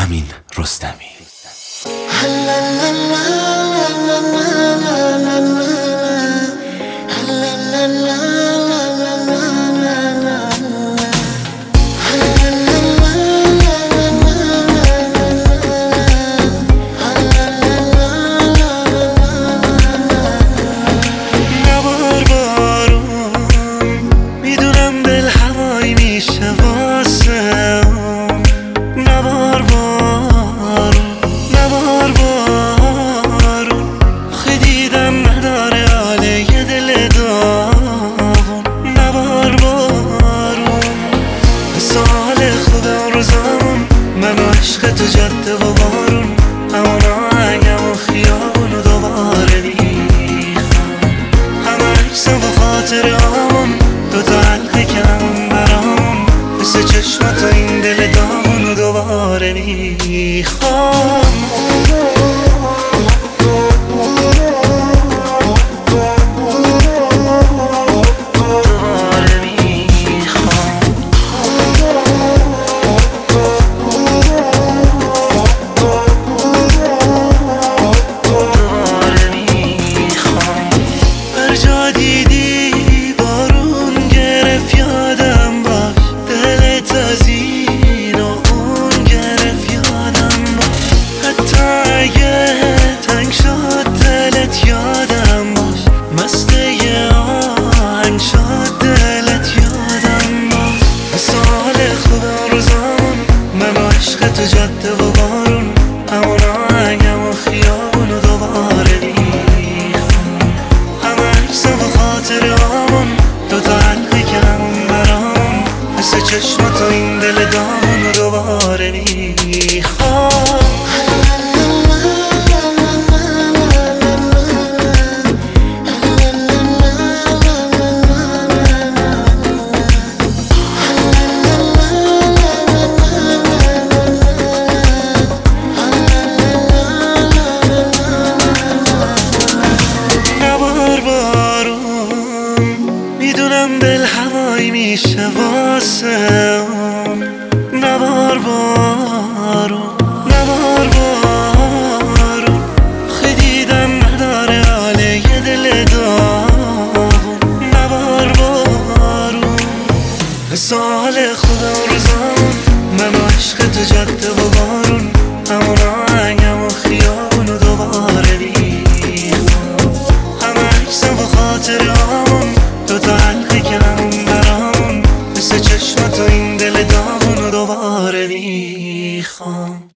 امین رستمی. عشق تو جاده و بارون، همون آهنگم و خیابون و دوباره میخوام. همه عکسم و خاطرهامون دوتا حلقه کم برامون، مثل چشمات و این دل دامون و دوباره میخوام. تو جاده و بارون، همون آهنگم و خیابون و دوباره میخوام. همه عکسم و خاطرهامون دوتا حلقه کم برام، مثل چشمات و این دل دامون و دوباره میخوام. دل هوایی میشه واسه اون، نبار بارون، نبار بارون. خیلی دیدم نداره حاله یه دل داغون، نبار بارون. سال خدا و روزامون، من و عشق تو جاده و بارون، همون آهنگم و خیابون و دوباره میخوام. همه عکسم و خاطرهامون دوتا حلقه کم برام، مثل چشمات و این دل داغون و دوباره میخوام.